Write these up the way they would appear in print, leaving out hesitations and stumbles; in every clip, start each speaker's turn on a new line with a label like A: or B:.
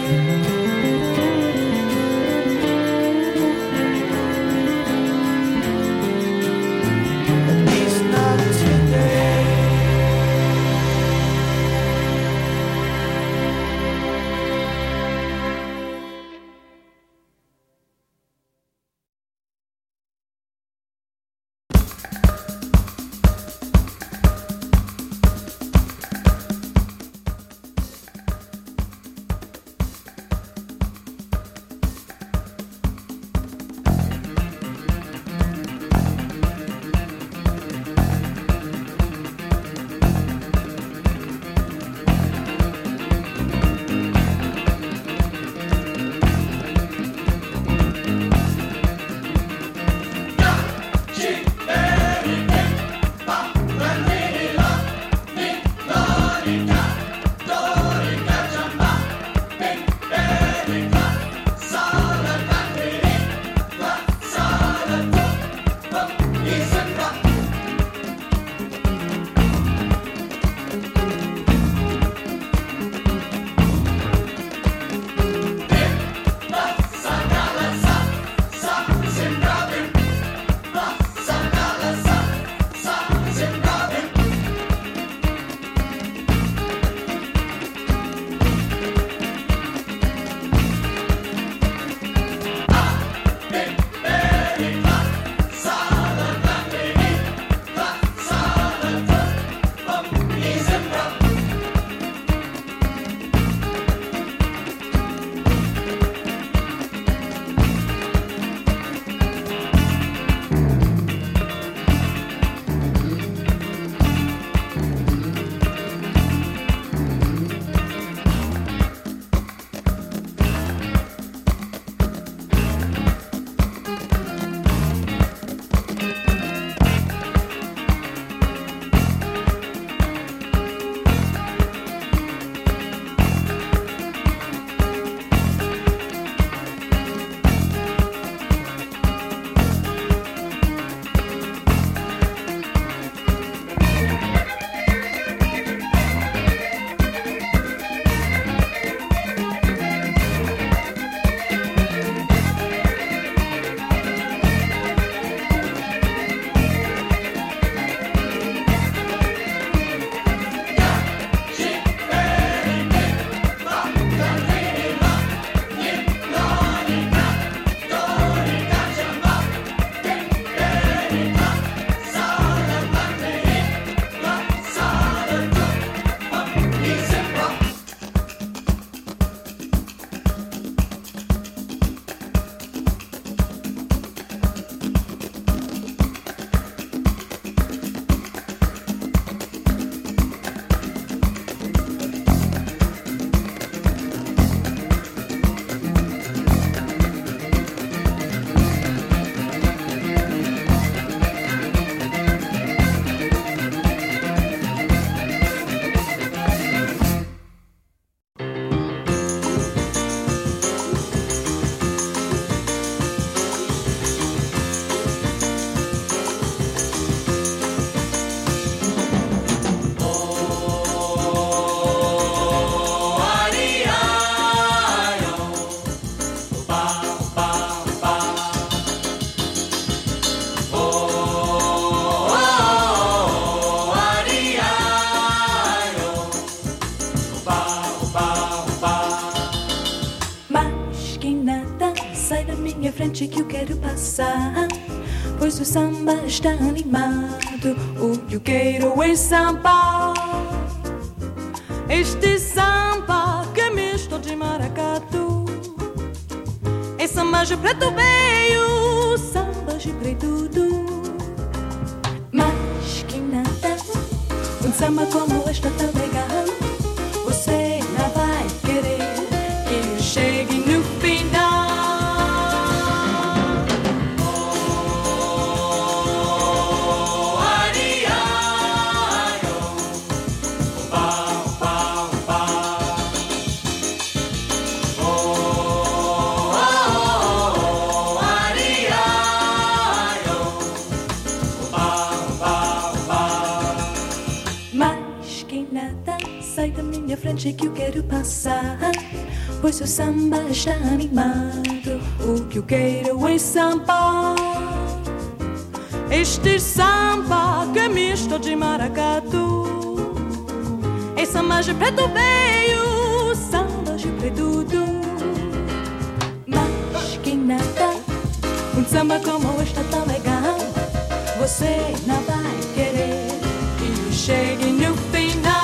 A: minha frente que eu quero passar, pois o samba está animado. O que eu quero é samba, este samba que é misto de maracatu. É samba de preto veio, samba de preto tudo. Mas que nada, um samba como este é tão legal, você não vai querer que eu chegue no final. Sai da minha frente que eu quero passar, pois seu samba está animado. O que eu quero é samba, este samba que é misto de maracatu. É samba de preto veio, samba de preto do. Mas quem nada, um samba como este tão legal, você não vai querer que eu chegue no final.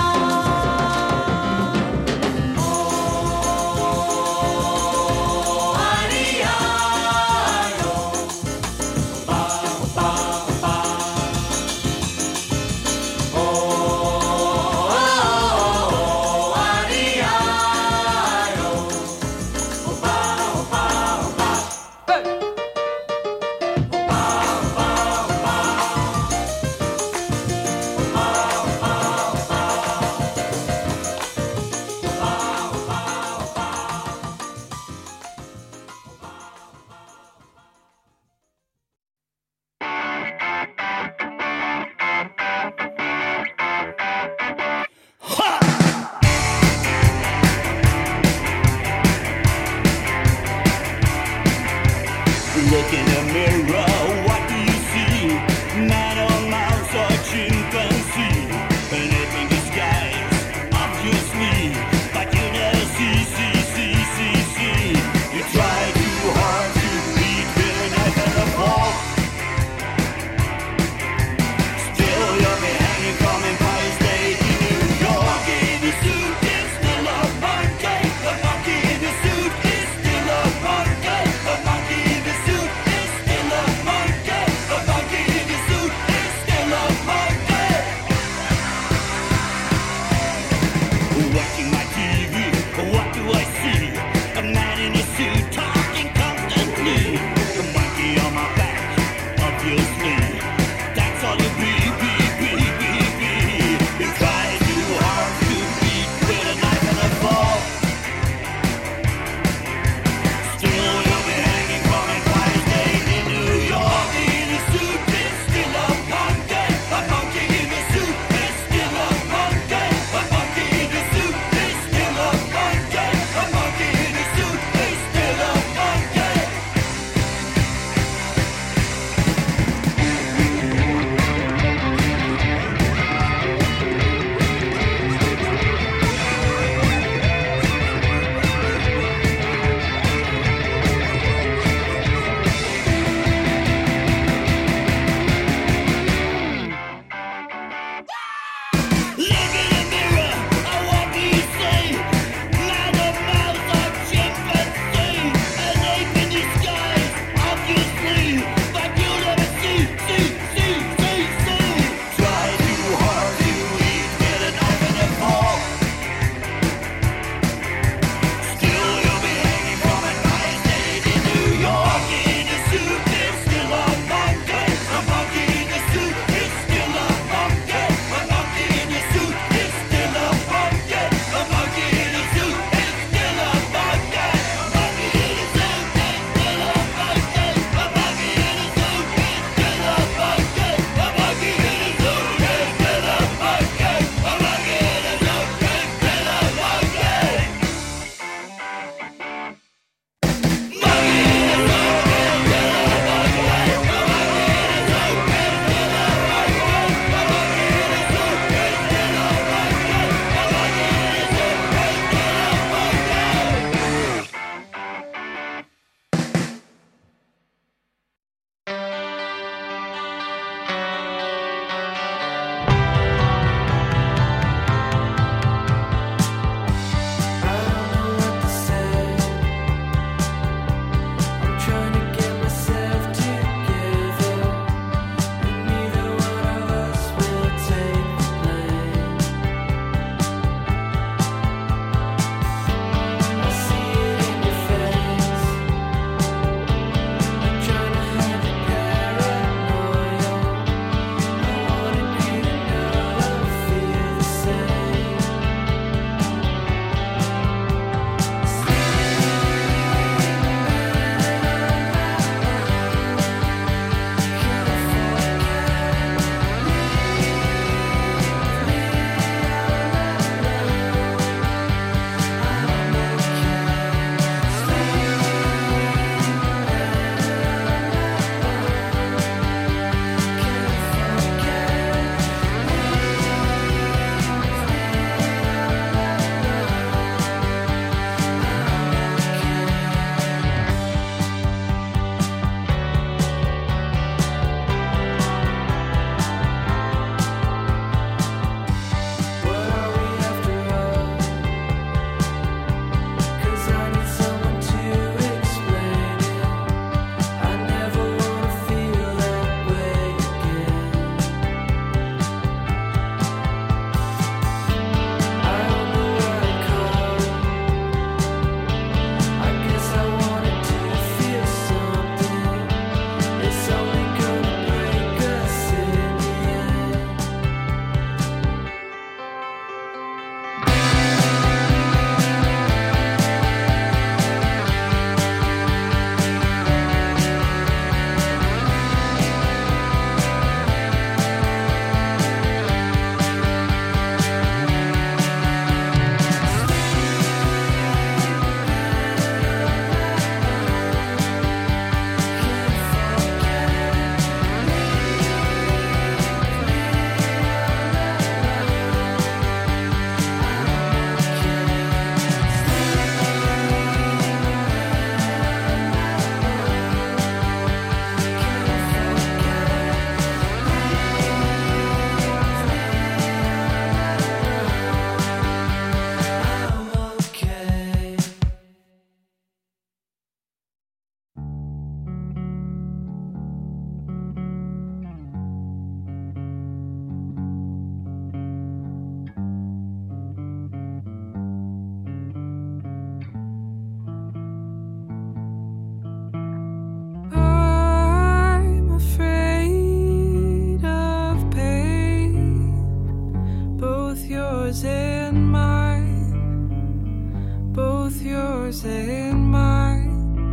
B: yours and mine, both yours and mine.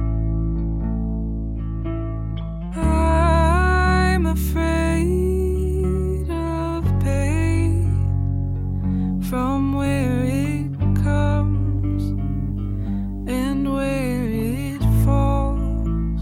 B: I'm afraid of pain from where it comes and where it falls.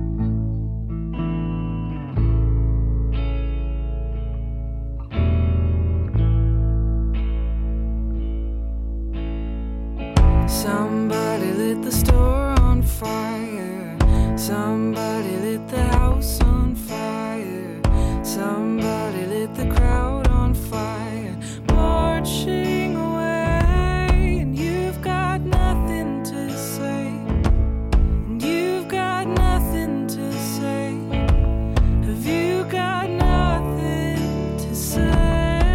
B: Somebody lit the store on fire. Somebody lit the house on fire. Somebody lit the crowd on fire. Marching away, and you've got nothing to say. And you've got nothing to say. Have you got nothing to say?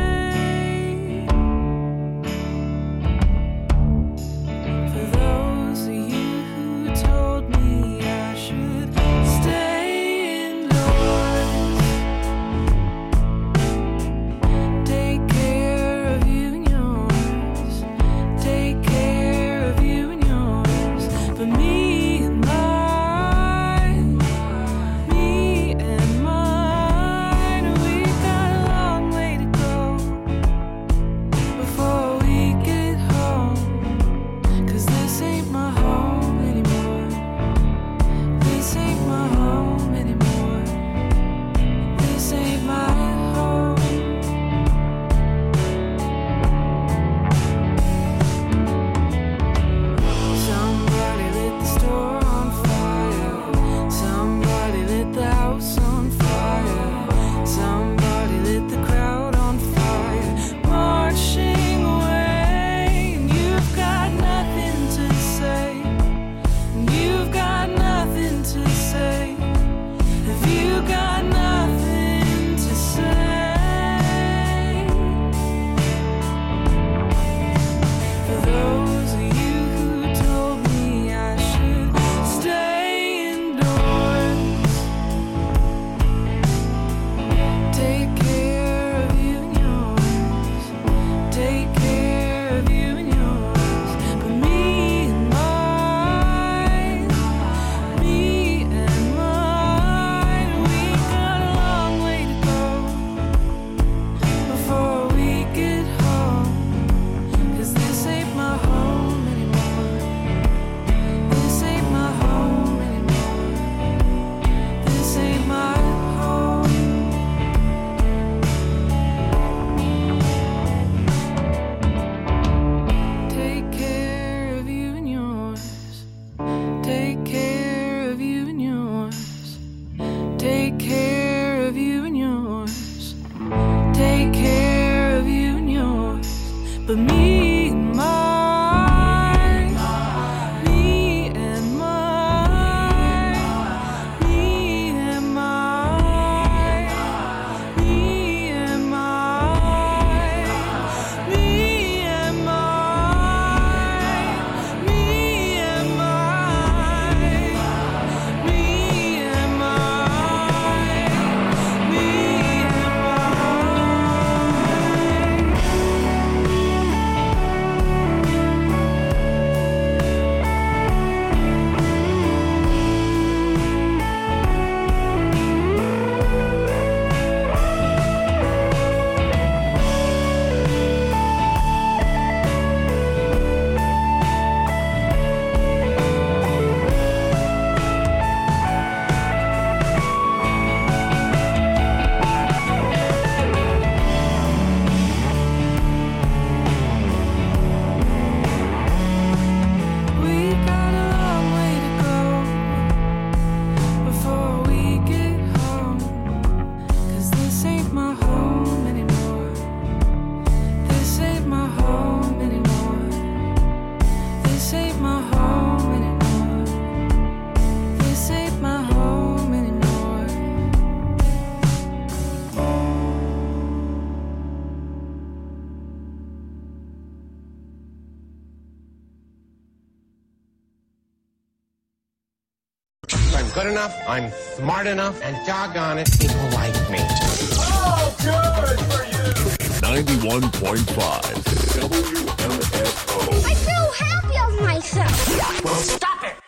B: For those of you who told me I should stay indoors, take care of you and yours, take care of you and yours. But me and mine, me and mine, we've got a long way to go before we get home. 'Cause this ain't my home anymore. This ain't my home anymore. This ain't my home. Somebody lit the store on fire. Somebody lit the house on fire. Somebody lit the crowd on fire. Marching away, and you've got nothing to say. And you've got nothing to say. Have you got nothing to say? For those of you who told me I should stay indoors, take care of you and yours, take care of you and yours. But me and mine, me and mine, we got a long way to go before we get home. 'Cause this ain't my home anymore. This ain't my home anymore. This ain't my home. Take care of you and yours. Take care of you and yours. Take care of you and yours. Take care of you and yours. But me and mine, me and mine, me and mine, me and mine, me and mine, me and mine, me and mine, me
C: good enough, I'm smart enough, and doggone it, people like me.
D: Oh, good for you! 91.5 WMFO.
E: I feel happy of myself.
C: Well, stop it!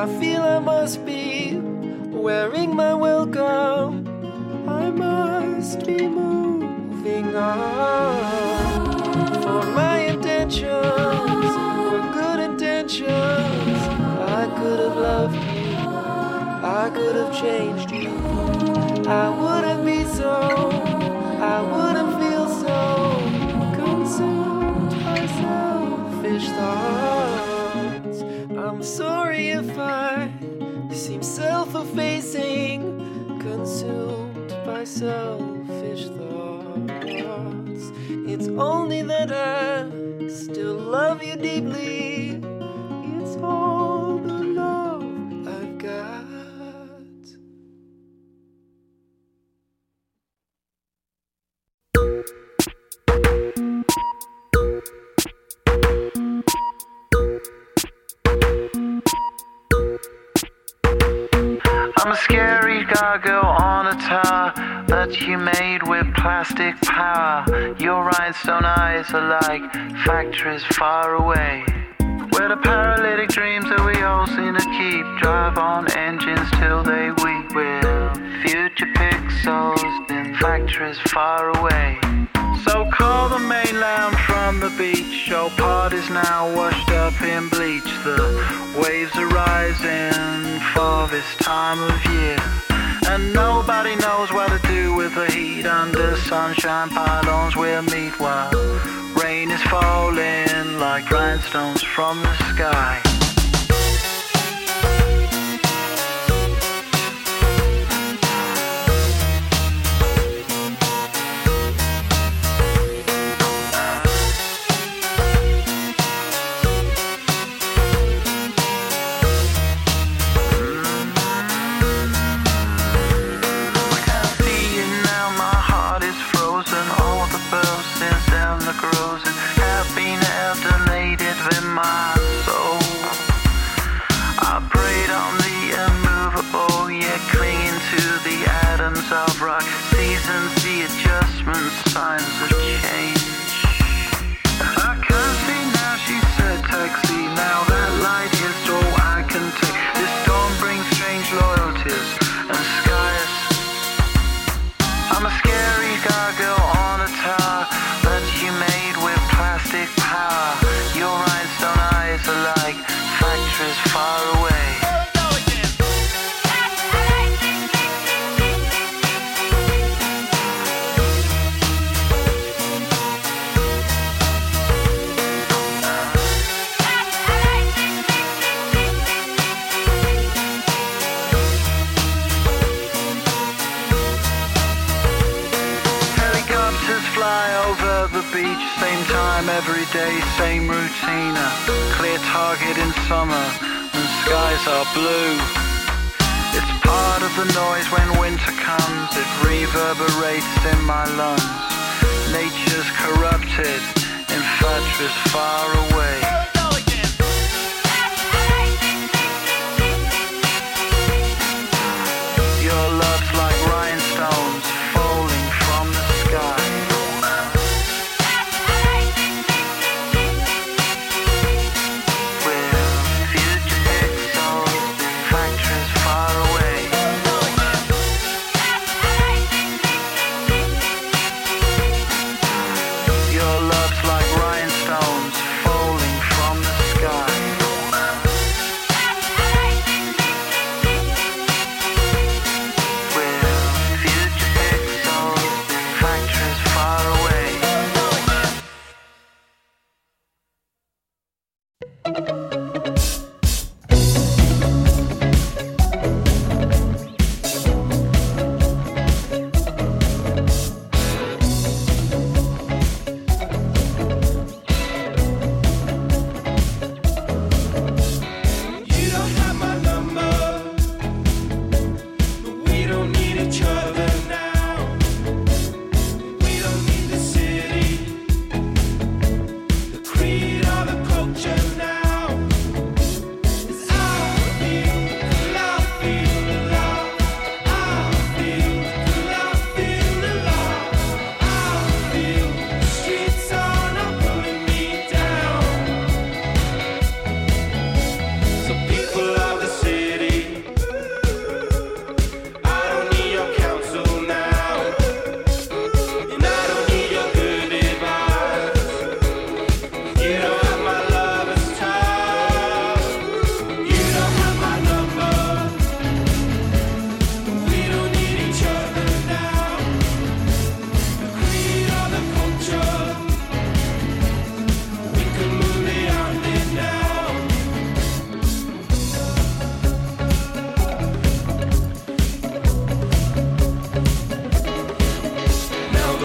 B: I feel I must be wearing my welcome. I must be moving on. For my intentions were good intentions. I could have loved you, I could have changed you. I wouldn't be so, I wouldn't feel so consumed by selfish thoughts. I'm sorry if I seem self-effacing, consumed by selfish thoughts. It's only that I still love you deeply. It's all the love I've got.
D: I'm a scary gargoyle on a tower that you made with plastic power. Your rhinestone eyes are like factories far away, where the paralytic dreams that we all seem to keep drive on engines till they weep. We're future pixels in factories far away. So call the mainland from the beach. Your part is now washed up in bleach. The waves are rising for this time of year, and nobody knows what to do with the heat. Under sunshine pylons we'll meet while rain is falling like rhinestones from the sky. Of rock, seasons, the adjustments, signs of change. I can't see now, she said taxi. Now that light is all I can take. This storm brings strange loyalties and skies. I'm a scary gargoyle on a tower that you made with plastic power. Your rhinestone eyes are like factories far away. Beach, same time every day, same routine. A clear target in summer and skies are blue. It's part of the noise when winter comes. It reverberates in my lungs. Nature's corrupted in factories far away. Your love's like rhinestones falling from the sky. Your love's like rhinestones falling from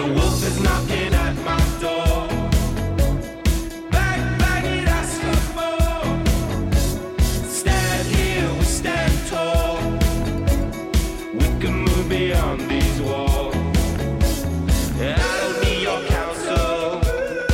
F: The wolf is knocking at my door. Bang, bang, it asks for more. Stand here, we stand tall. We can move beyond these walls. I don't need your counsel.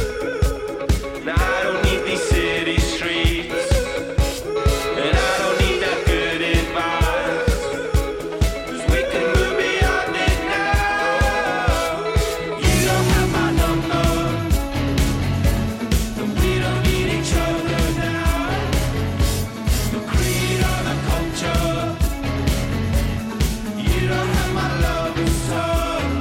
F: I don't need these city streets. And I don't need that good advice. 'Cause we can move beyond it now. You don't have my number. And we don't need each other now. The creed or the culture. You don't have my love and soul.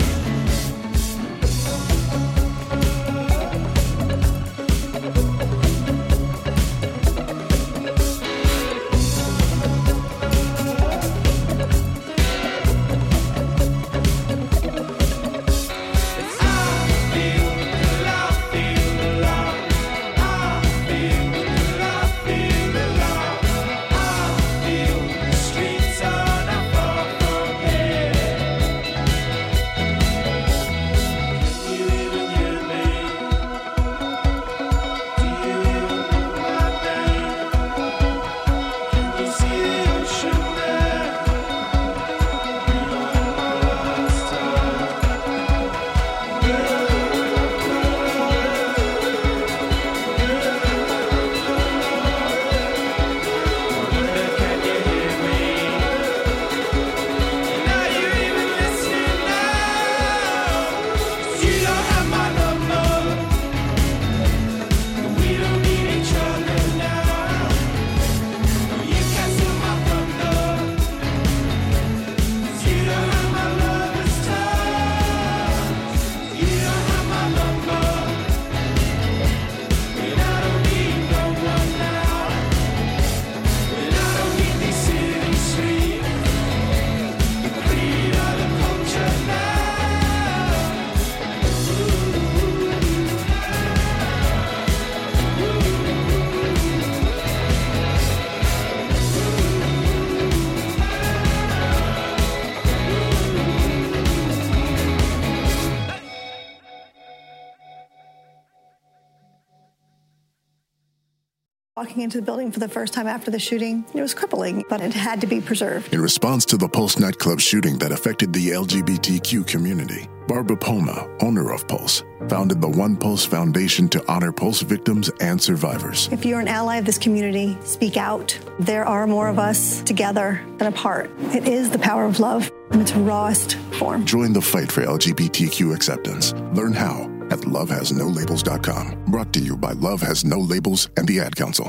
G: Walking into the building for the first time after the shooting, it was crippling, but it had to be preserved.
H: In response to the Pulse nightclub shooting that affected the LGBTQ community, Barbara Poma, owner of Pulse, founded the One Pulse Foundation to honor Pulse victims and survivors.
G: If you're an ally of this community, speak out. There are more of us together than apart. It is the power of love in its rawest form.
H: Join the fight for LGBTQ acceptance. Learn how at lovehasnolabels.com. Brought to you by Love Has No Labels and the Ad Council.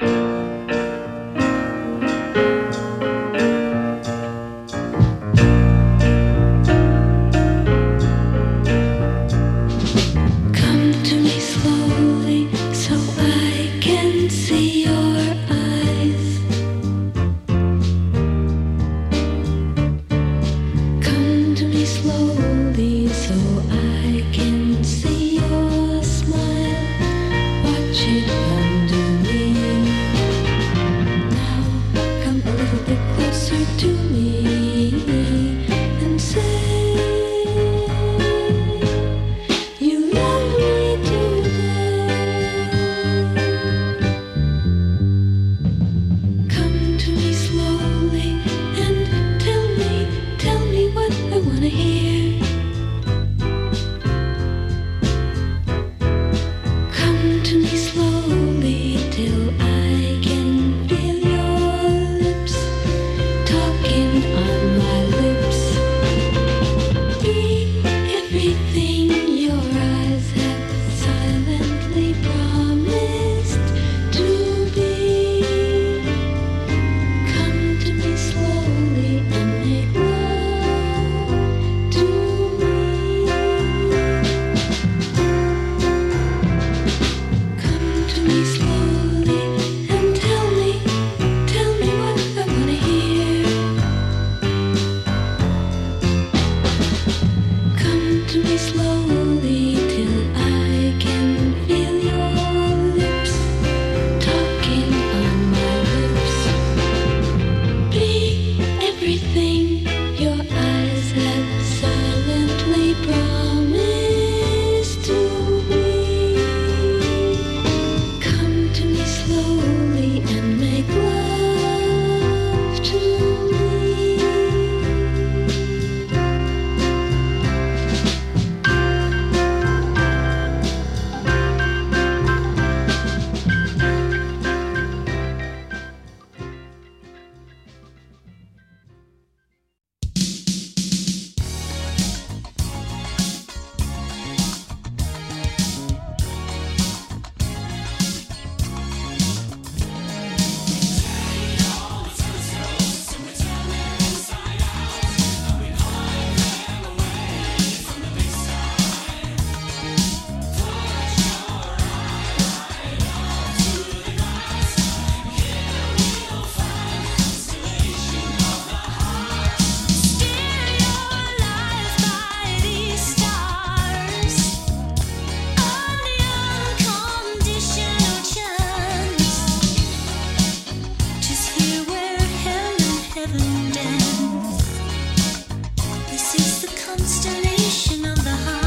I: Come to me slowly so I can see your eyes. Come to me slowly so I can see your smile. Watch it under me. Now come a little bit closer to me and say you love me today. Come to me slowly and tell me what I wanna hear. Come to me slowly till I can feel your lips talking on my lips. Be everything your eyes have silently promised to be. Come to me slowly and make love to me. Come to me slowly and tell me what I wanna hear. Come to me slowly till I can feel your lips talking on my lips. Be everything your eyes have silently promised constellation of the heart.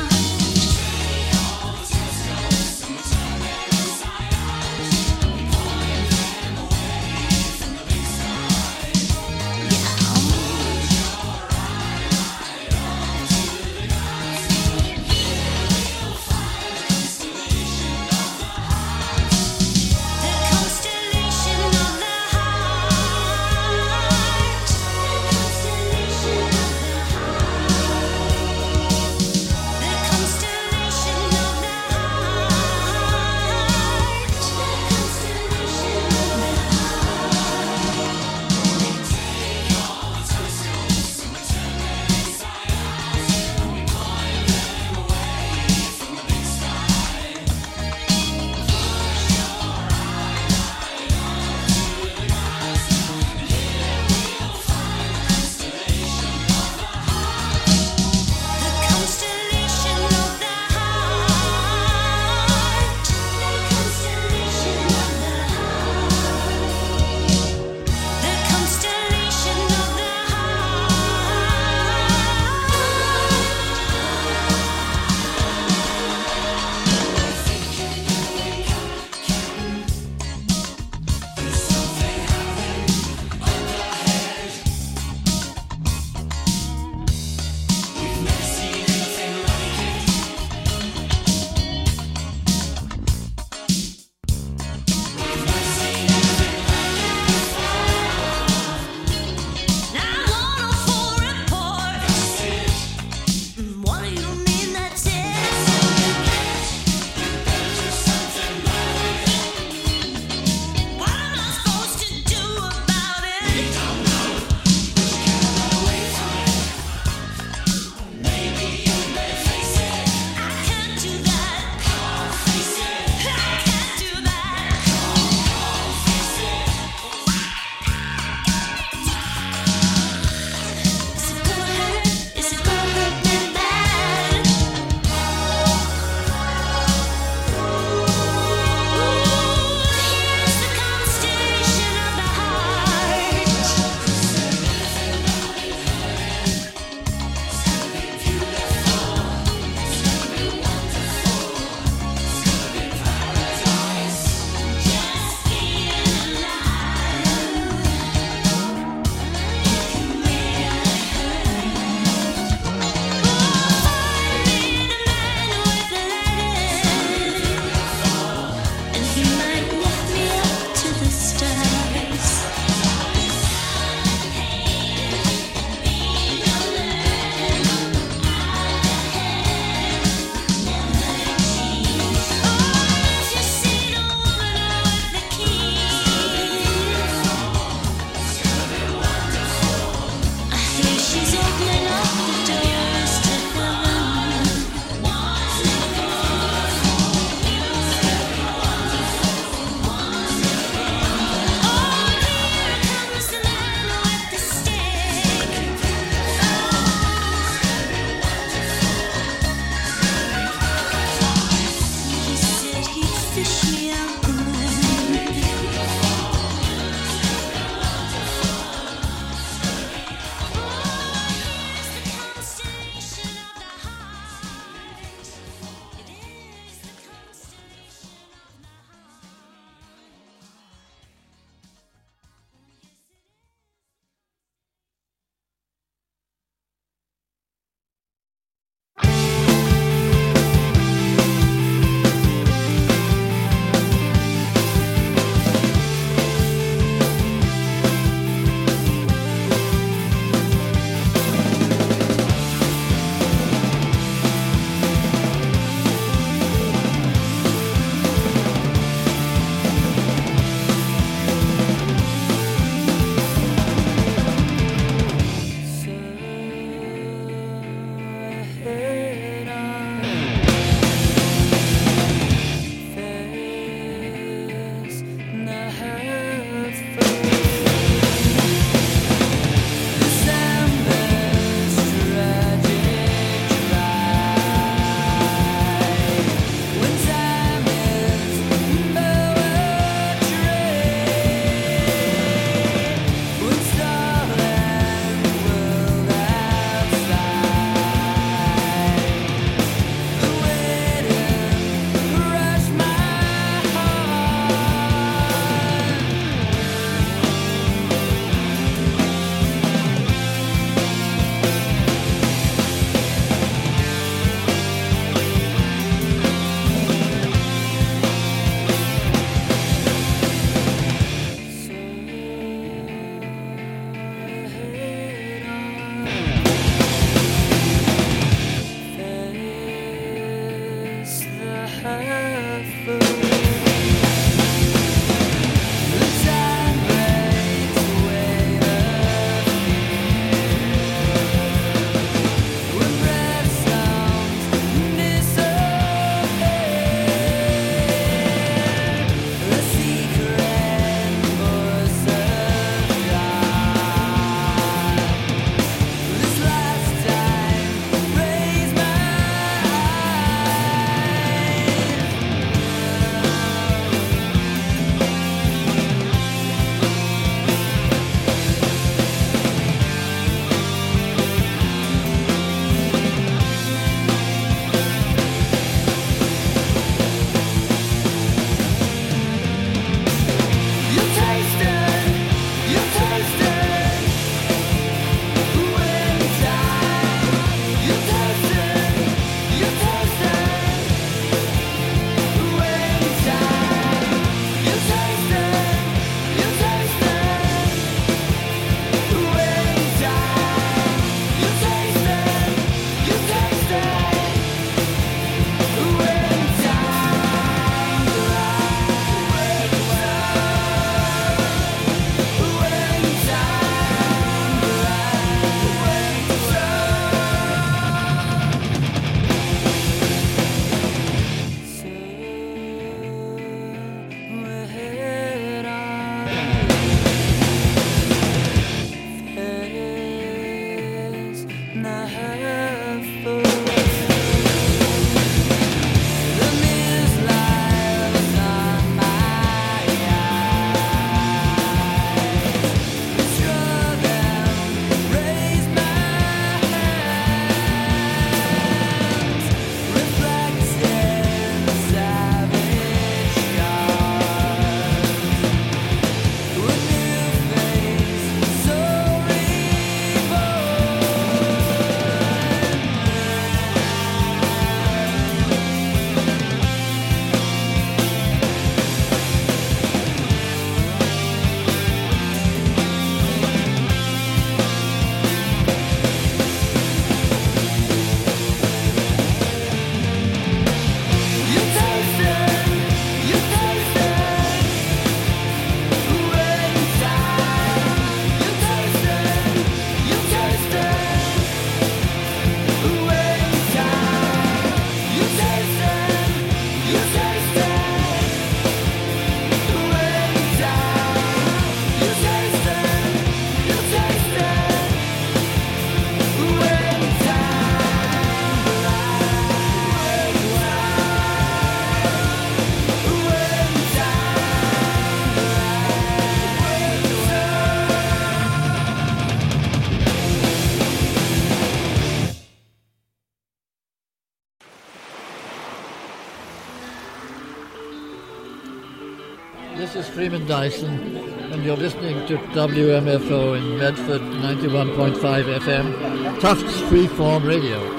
J: This is Freeman Dyson, and you're listening to WMFO in Medford, 91.5 FM, Tufts Freeform Radio.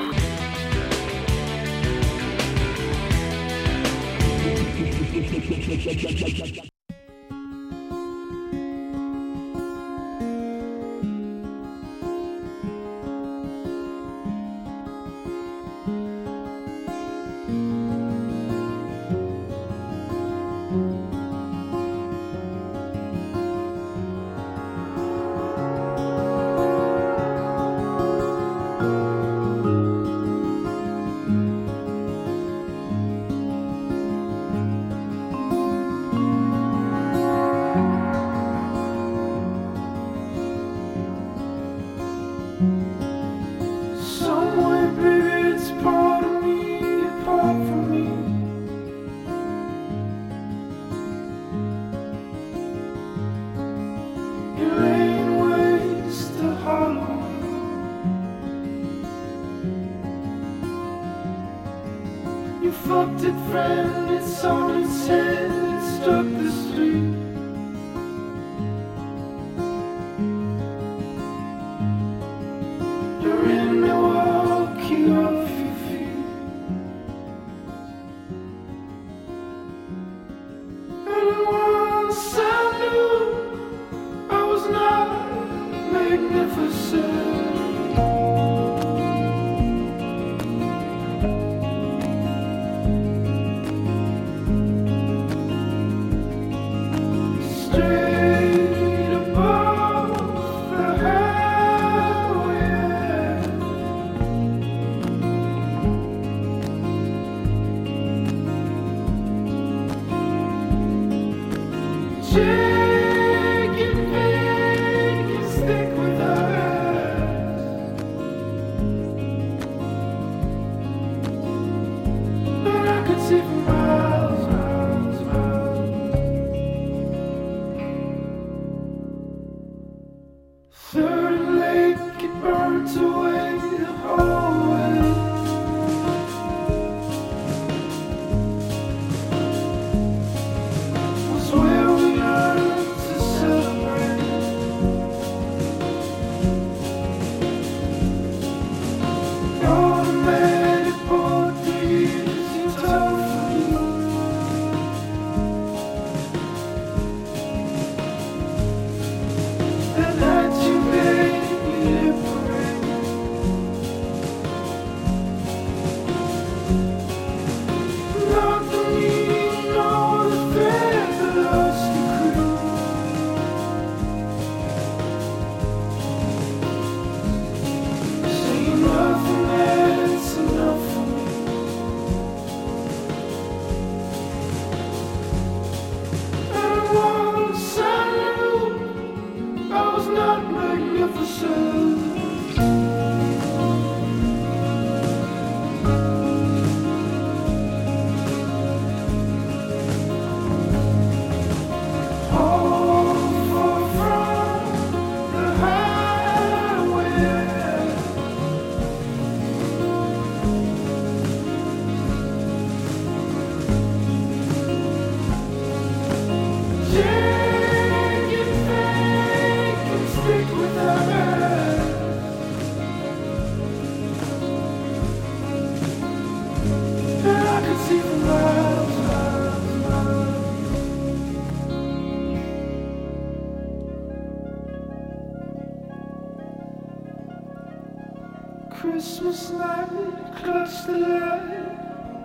K: Christmas night, clutch the light,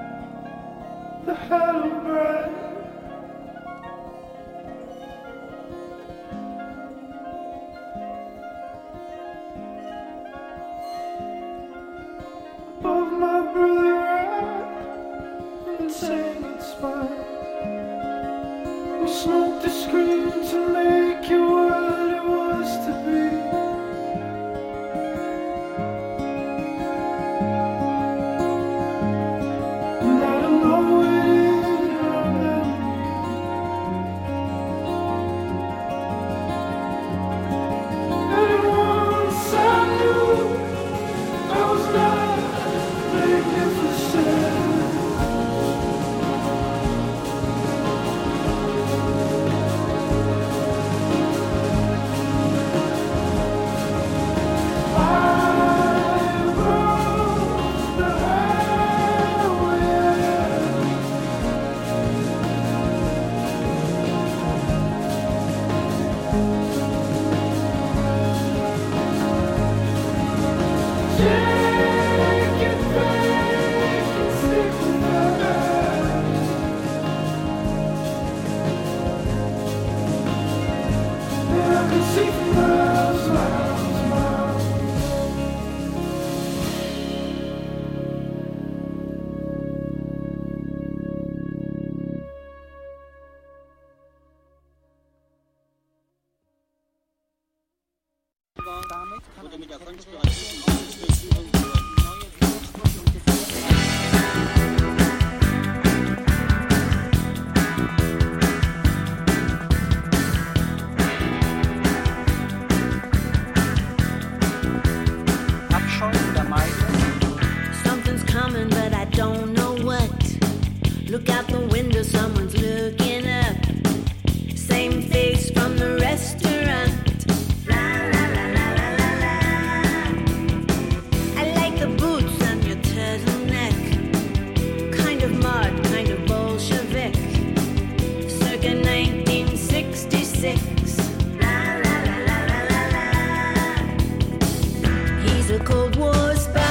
K: the hollow bright. Above my brother right, and saying it's fine. We smoked the screen to make it what it was to be. And I don't know where it is,
L: don't know what. Look out the window, someone's looking up. Same face from the restaurant. La la la la la la la. I like the boots on your turtleneck. Kind of mod, kind of Bolshevik. Circa 1966. La la la la la la la. He's a Cold War spy.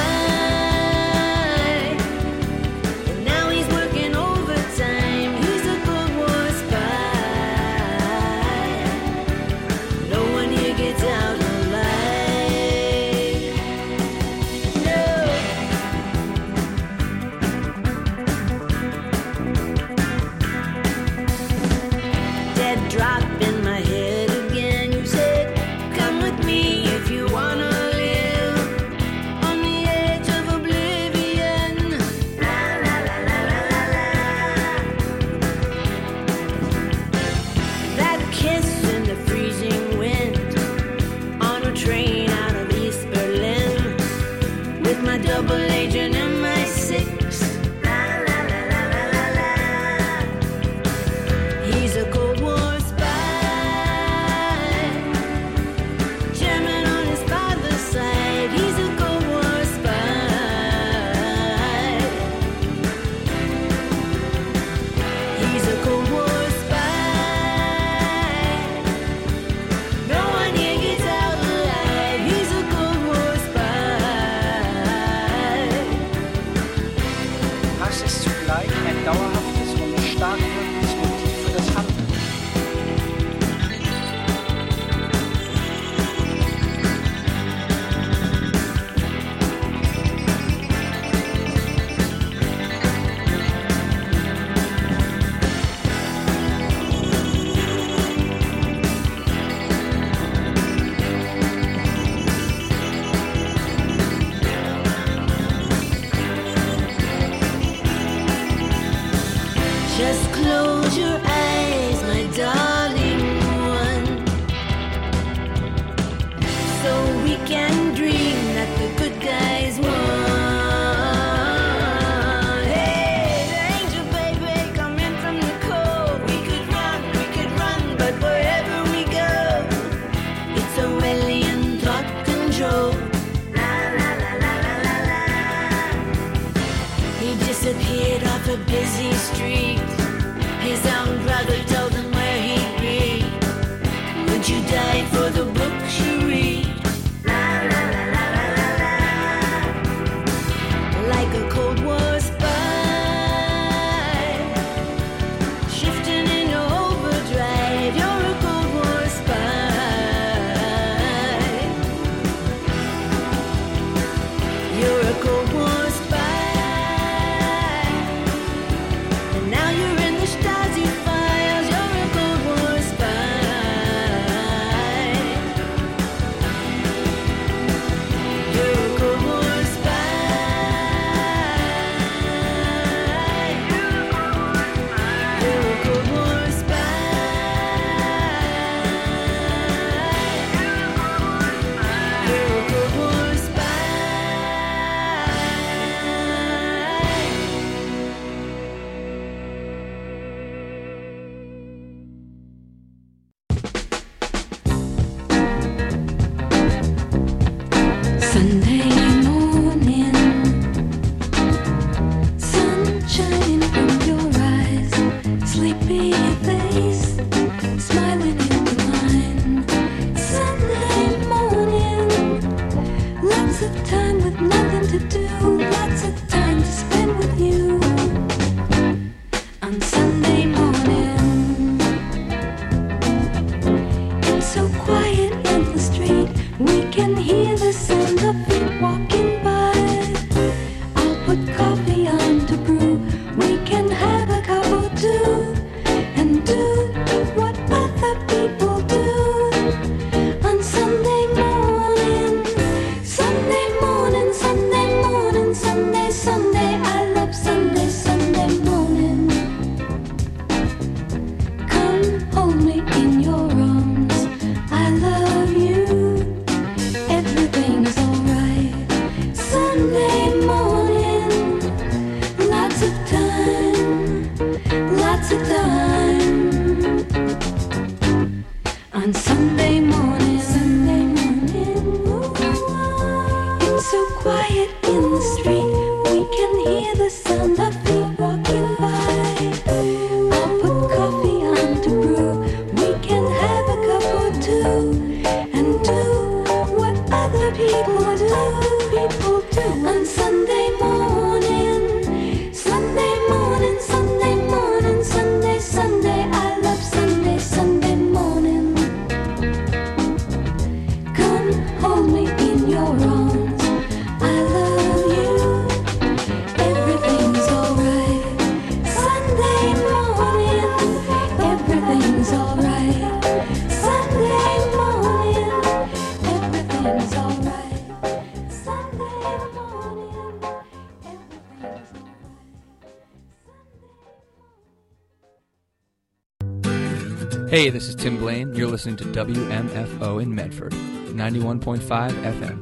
M: Hey, this is Tim Blaine. You're listening to WMFO in Medford, 91.5 FM.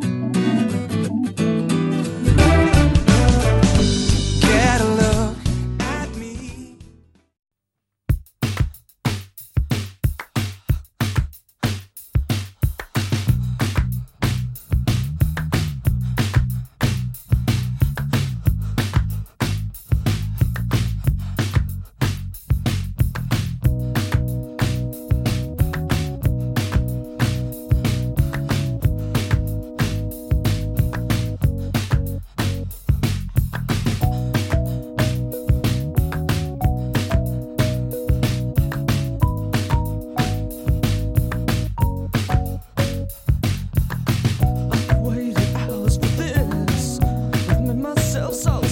F: Get a look at me.
K: Waited hours for this, with me myself so